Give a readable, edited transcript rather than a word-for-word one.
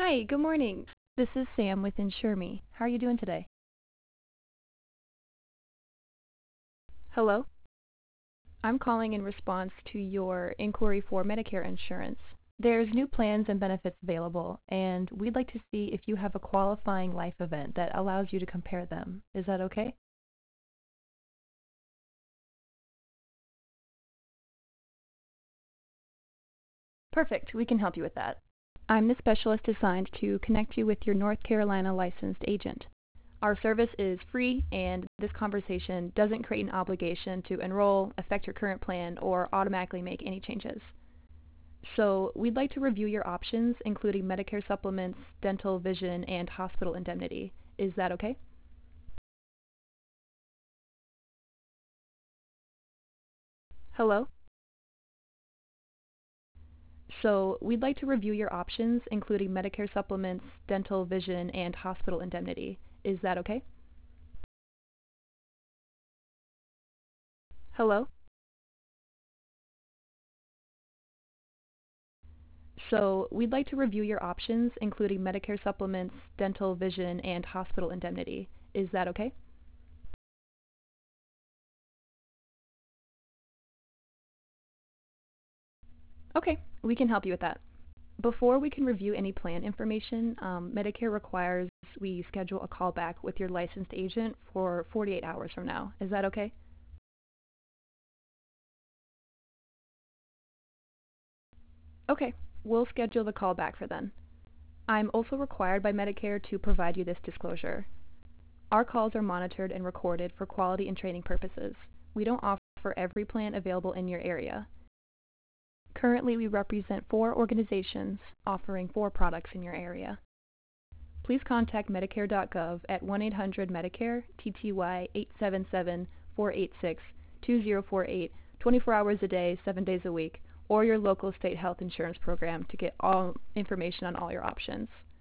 Hi, good morning. This is Sam with InsureMe. How are you doing today? Hello? I'm calling in response to your inquiry for Medicare insurance. There's new plans and benefits available, and we'd like to see if you have a qualifying life event that allows you to compare them. Is that okay? Perfect. We can help you with that. I'm the specialist assigned to connect you with your North Carolina licensed agent. Our service is free, and this conversation doesn't create an obligation to enroll, affect your current plan, or automatically make any changes. So we'd like to review your options, including Medicare supplements, dental, vision, and hospital indemnity. Is that okay? Hello? So we'd like to review your options, including Medicare supplements, dental, vision, and hospital indemnity. Is that okay? Hello? So we'd like to review your options, including Medicare supplements, dental, vision, and hospital indemnity. Is that okay? Okay, we can help you with that. Before we can review any plan information, Medicare requires we schedule a call back with your licensed agent for 48 hours from now. Is that okay? Okay, we'll schedule the call back for then. I'm also required by Medicare to provide you this disclosure. Our calls are monitored and recorded for quality and training purposes. We don't offer every plan available in your area. Currently, we represent 4 organizations offering 4 products in your area. Please contact Medicare.gov at 1-800-MEDICARE, TTY 877-486-2048, 24 hours a day, 7 days a week, or your local state health insurance program to get all information on all your options.